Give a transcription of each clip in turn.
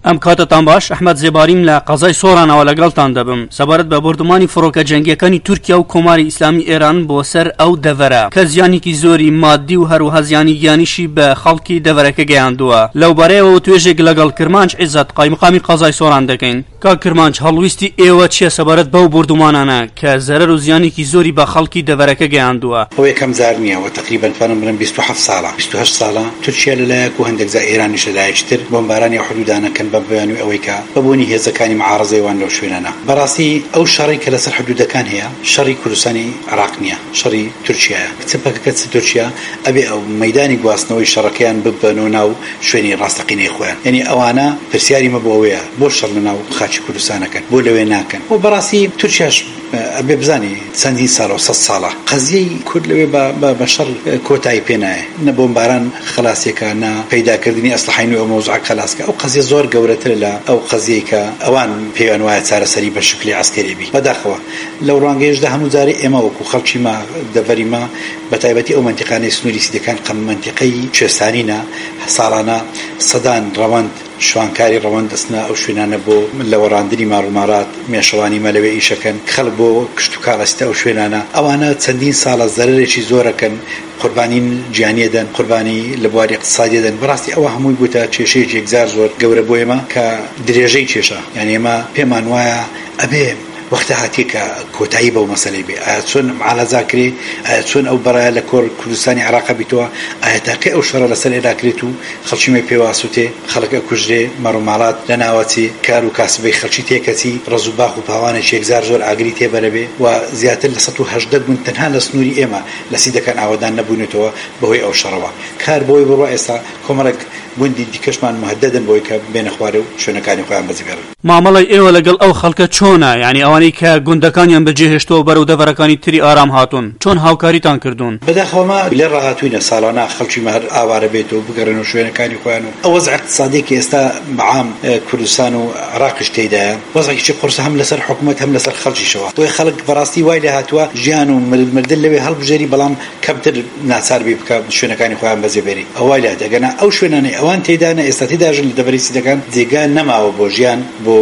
ئەم کاتتان باش ئەحمەد زێباریم لە قەزای سۆرانەوە لەگەڵتان دەبم سەبارەت بە بردومانی فڕۆکە جەنگیەکانی تورکیا و کۆماری ئیسلامی ئێران بۆ سەر ئەو دەڤەرە کە زیانێکی زۆری مادی و هەروەها زیانی گیانیشی بە خەڵکی دەڤەرەکە گەیاندووە لەوبارەیەوە توێژێک لەگەڵ کرمانج عیزەت قایمقامی قەزای سۆران دەکەین کاک کرمانج هەڵویستی ئێوە چییە سەبارەت بەو بردومانانە کە زەرەر و زیانێکی زۆری بە خەڵکی دەڤەرەکە گەیاندووە؟ ئەو یەکەم جار نییە و تقریبا توانم بڵێم 27 ساڵە 28 ساڵە تورکیا لەلایەک و هەندێک جا ئێرانیش لەلایەکتر بۆمبارانی حدودانەکەن بە بەیانی ئەوەی کە بەبوونی هێزەکانی معارەزەیوان لەو شوێنانە بەڕاستی ئەو شەڕی کە لەسەر حدودەکان هەیە شەڕی کوردستانی عێراق نییە شەڕی تورکیایە کچەپەکە تورکیا ئەبێ ئەو مەیدانی گواستنەوەی شەڕەکەیان ببەنەوە ناو شوێنی ڕاستەقینەی خۆیان یعنی ئەوانە پرسیاری مە بۆ ئەوەیە بۆ شەڕ لە ناو خاچی کوردستانەکەن بۆ لەوێ ناکەن و بەڕاستی تورکیاش ئەبێ بزانی چەندین ساڵ و 100 ساڵە قەزیەی کورد لەوێ بە شەڕ کۆتایی پێ نایە نە بۆمباران خلاصێکە نە پەیداکردنی ئەسلحەی نوێ ئەو مۆزوعە خلاصکە ئەو قەزیە زۆر گەورەتر لە ئەو قەزیەی کە ئەوان پێیان وایە چارەسەری بە شکلی عەسکەری بی بەداخەوە لەو ڕوانگەیەشدا هەموو جارێ ئێمە وەکو خەڵکی ما دەڤەری ما بەتایبەتی ئەو منتیقانەی سنووری سیدەکان قەم منتیقەی کوێستانینە ساڵانە سەدان ڕەوەند شوانکاری ڕەوەند دەستنە ئەو شوێنانە بۆ لە وەڕاندنی ماڕوومارات مێشەوانی مەلەوێ ئیشەکەن خەڵک بۆ کشت و کاڵەستە ئەو شوێنانە ئەوانە چەندین ساڵە زەرێکی زۆرەکەن قوربانین گیانی دەن قوربانی لە بواری اقتصادی دەن بەڕاستی ئەوە هەمووی بووتە کێشەیەکی یەکجار زۆر گەورە بۆ ئێمە کە درێژەی کێشە یعنی ئێمە پێمان وایە ئەبێ وەختە هاتی کە کۆتایی بەو مەسەلەی بێ ئایا چۆن معالەجاکرێ ئایا چۆن ئەو بەڕایە لە کوردستانی عێراق بیتەوە ئایا تاکە ئەو شەڕە لەسەر ئێراکرێت و خەڵکی مێ پێواسوتێ خەڵک کوژرێ مەڕووماڵات لە ناوەچی کار و کاسبەی خەڵکی تێکەچی ڕز و باخ و پاوانێکی یەکجار زۆر ئاگری تێبەرەبێ و زیاتر لە 180 بوون تەنها لە سنووری ئێمە لە سیدەکان ئاوادان نەبوونێتەوە بەهۆی ئەو شەڕەوە کار بۆی بڕوا ئێستا کۆمەڵێک بوندی دیکەشمان مهددن بۆی کە بێنە خوارێ و شوێنەکانی خۆیان بەجێبێڕن مامەڵی ئێوە لەگەڵ ئەو خەڵکە چۆنە یعنی ئەوانەی کە گوندەکانیان بەجێهێشتەوە بەرەو دەڤەرەکانی تری ئارام هاتوون چۆن هاوکاریتان کردوون؟ بەداخەوەمە لێ ڕاهاتووینە ساڵانە خەڵکی مەهر ئاوارە بێت و بگەڕێن و شوێنەکانی خۆیان و ئەو وەزع اقتصادێکی ئێستا بەعام کوردستان و عێراقش تێدایە وەزعێکی قورس هەم لەسەر حکوومەت هەم لەسەر خەڵکیشەوە تۆی خەڵک بەڕاستی وای لێ هاتووە ژیان و مردن لەوێ هەڵبژێری بەڵام کەمتر ناچار بی بکە شوێنەکانی خۆیان بەجێبێری ئەوای لێ دەگەنا ئەو شوێنانەی ئەوان تێدانە ئێستا تێداژن لە دەڤەری سیدەکان جێگا نەماوە بۆ ژیان بۆ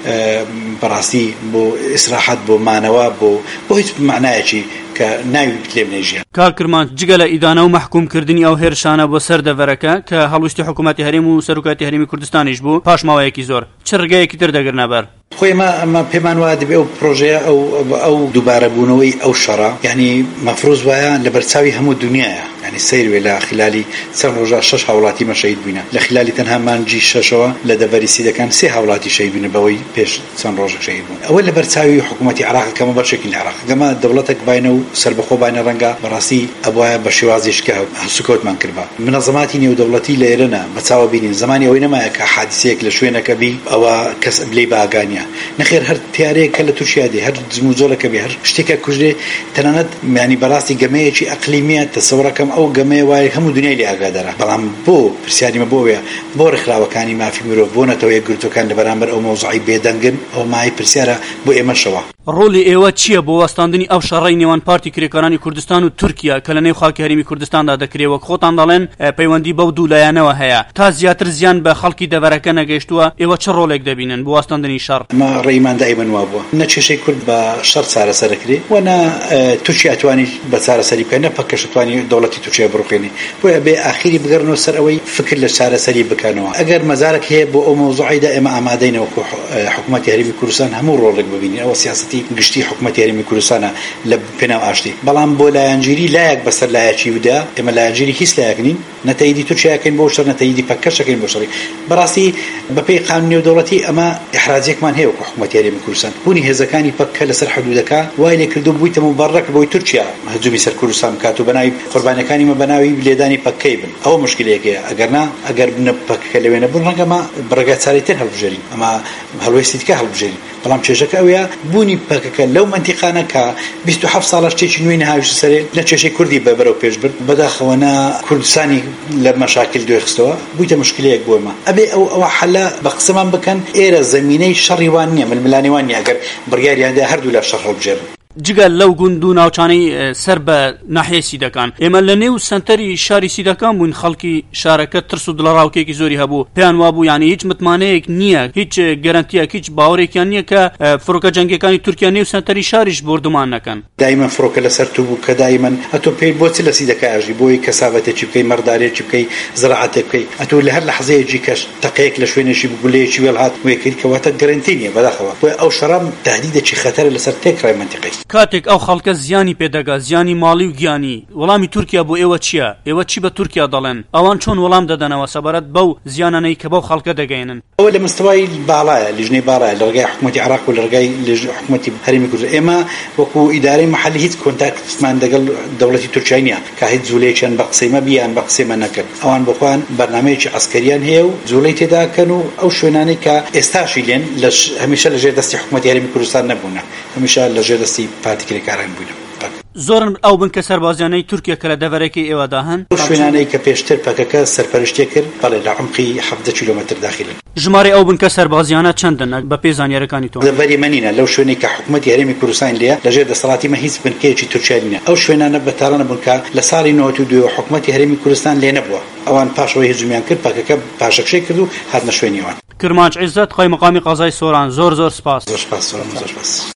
بەڕاستی بۆ ئیسراحەت بۆ مانەوە بۆ هیچ معنایەکی کە ناوی بتلێ بنێژیان کاک کرمانج جگە لە ئیدانە و مەحکومکردنی ئەو هێرشانە بۆ سەر دەڤەرەکە کە هەڵویستی حکوومەتی هەرێم و سەرۆکاتی هەرێمی کوردستانیش بوو پاش ماوەیەکی زۆر چ ڕگەیەکی تر دەگرنە بەر؟ خۆی ئەمە پێمان وایە دەبێ ئەو پرۆژەیە ئەو دووبارە بوونەوەی ئەو شەڕە یعنی مەفروض وایە لە بەرچاوی هەموو دنیایە یعنی سەیروێ لە خلالی چەند ڕۆژە 6 هاوڵاتی مەشەید بووینە لە خلالی تەنها مانجی 6ەوە لە دەڤەری سیدەکان 3 هاوڵاتی شەید بوون بەوەی پێش چەند ڕۆژێک شەید بوون ئەوە لە بەرچاوی حکوومەتی عێراق کەمە بەشێکی لە عێراق گەمە دەوڵەتێک باینە و سەربەخۆ باینە ڕەنگە بەڕاستی ئەوایە بە شێوازیشکە هەسوکەوتمان کردبا منەظەماتی نێودەوڵەتی لە ئێرەنە بەچاوە بینین زمانی ئەوەی نەمایە کە حادیسەیەک لە شوێنەکە بی ئەوە کەس بلێ باگانیە نەخێر هەر تیارەیەکە لە تووشیا دێ هەر جموجۆڵەکە بێ هەر شتێکە کوژرێ تەنانەت ینی بەڕاستی گەمەیەکی ئەقلیمیە تەسەوڕەکەم ئەو گەمەیە وایە هەموو دنیای لێ ئاگادارە بەڵام بۆ پرسیاریمە بۆیە بۆ ڕێکخراوەکانی مافی مرۆڤ بۆ نەتەوەیە گرتوەکان لە بەرامبەر ئەو مەوزوعی بێدەنگن ئەو مای پرسیارە بۆ ئێمەشەوە ڕۆلی ئێوە چییە بۆ وەستاندنی ئەو شەڕەی نێوان پارتی کرێکارانی کوردستان و تورکیا کە لە نێو خاکی هەرێمی کوردستاندا دەکرێت وەک خۆتان دەڵێن پەیوەندی بەو دوو لایەنەوە هەیە تا زیاتر زیان بە خەڵکی دەڤەرەکە نەگەیشتووە ئێوە چ ڕۆڵێک دەبینن بۆ وەستاندنی شەڕ؟ ئەمە ڕێیمان دائیمەن وا بووە نە کێشەی کورد بە شەڕ چارەسەرەکرێ و نە تورکیا توانی بە چارەسەری بکەن نە پەکەش توانی دەوڵەتی تورکیا بڕوخێنی بۆیە بێ ئاخیری بگەڕنەوە سەر ئەوەی فکر لە چارەسەری بکەنەوە ئەگەر مەزارێک هەیە بۆ ئەو مەوزوعیدا ئێمە ئامادەینەوە حکوومەتی هەرێمی کوردستان هەموو ڕۆڵێک ببینین ئەوە سیاسەتی گشتی حکوومەتی هەرێمی کوردستانە لە پێناو ئاشتی بەڵام بۆ لایەنگیری لایەک بەسەر لایەکی ودا ئێمە لایەنگیری هیچ لایەک نین نەتەییدی تورکیاکەین بۆ شەڕ نەتەییدی پەکەشەکەین بۆ شەڕی بەڕاستی بەپێی قانون نێودەوڵەتی ئەمە ئیحراجێکمان هەیە وەکو حکوومەتی هەرێمی کوردستان بوونی هێزەکانی پەکە لەسەر حدودەکە وای لێ کردو بوویتە مبەڕەک بۆی تورکیا هەجومی سەر کوردستان بکات و بەناوی قوربانیەکانی مە بەناوی لێدانی پەکەی بن ئەوە مشکلەیەکەیە ئەگەرنا ئەگەر بنە پەکەکە لەوێ نەبوون ڕەنگەمە بڕگای چارەی تر هەڵبژێرین ئەمە هەڵوێستی دیکە هەڵبژێرین بەڵام کێشەکە ئەوەیە بوونی پەکەکە لەو منتیقانە کە 27 ساڵە شتێکی نوێی نەهاویشتە سەرێ نە کێشەی کوردی بەبەرەو پێش برد بەداخەوە نە کوردستانی لە مەشاکل دوێخستەوە بوویتە مشکلەیەک بۆمە ئەبێ ئەوە حەلە بە قسەمان بکەن ئێرە زەمینەی شەڕی وان نییە ململانی وان نییە ئەگەر بڕیاریاندا هەردوو لە شەڕ هەڵبژێرن جگەل لەو گوند و ناوچانەی سەر بە ناحیەی سیدەکان ئێمە لە نێو سنتەری شاری سیدەکان بووین خەڵکی شارەکە ترس و دڵڕاوکێکی زۆری هەبوو پێیان وابوو یعنی هیچ متمانەیەک نییە هیچ گەرانتیەک هیچ باوەڕێکیان نییە کە فڕۆکە جەنگیەکانی تورکیا نێو سنتەری شاریش بردومان نەکەن دائما فڕۆکە لەسەر تو بوو کە دائما ئەتۆ پێی بۆچی لە سیدەکەژی بۆی کەسابەتێکی بکەی مەردارێکی بکەی زراعەتێک بکەی ئەتۆ لە هەر لەحظەیەکی کەش تەقەیەک لە شوێنێکی بگولەیەکی وێڵهات وێکرد کەواتە گەرانتی نییە بەداخەوە ئەو شەڕام تهدیدێکی خەتەرە لەسەر تێکڕای منتیقی کاتێک ئەو خەڵکە زیانی پێدەگا زیانی ماڵی و گیانی وەڵامی تورکیا بۆ ئێوە چییە ئێوە چی بە تورکیا دەڵێن ئەوان چۆن وەڵام دەدەنەوە سەبارەت بەو زیانانەی کە بەو خەڵکە دەگەێنن ئەوە لە مستەوای باڵایە لیژنەی باڵایە لە ڕێگای حکوومەتی عێراق و لە ڕێگای حکوومەتی هەرێمی کوردستان ئێمە وەکو ئیدارەی مەحەلی هیچ کۆنتاکتمان لەگەڵ دەوڵەتی تورکیا نییە کە هیچ جوولەیەکیان بە قسەیمە بیان بە قسەیمە نەکرد ئەوان بخوان بەرنامەیەکی عەسکەریان هەیە و جوولەی تێداکەن و ئەو شوێنانەی کە ئێستاشی لێن هەمیشە لەژێر دەستی حکوومەتی هەرێمی کوردستان نەبوونە هەمیشە لەژێر دەستی پارتیکرێکاران بوون زۆرن ئەو بن کە سەربازیانەی تورکیا کە لە دەڤەرێکی ئێوەدا هەن شوێنانەی کە پێشتر پەکەکە سەرپەرشتێ کرد بەڵێ لە عمقی 17 کیلۆمەتر داخلن ژمارە ئەو بن کە سەربازیانە چەندن بە پێی زانیاریەکانی تۆ دەڤەری منینە لەو شوێنەی کە حکوومەتی هەرێمی کوردستان لێە لەژێر دەسەڵاتی مە هیچ بنکەیەکی تورکیا نییە ئەو شوێنانە بەتاڵانە بوون کە لە ساڵی 92 حکوومەتی هەرێمی کوردستان لێ نەبووە ئەوان پاشەوەی هجومیان کرد پەکەکە پاشەکشەی کرد و هاتنە شوێنیەوان کرمانج عیزت خۆی مقامی قەزای سۆران زۆر سپاس زۆر سپاس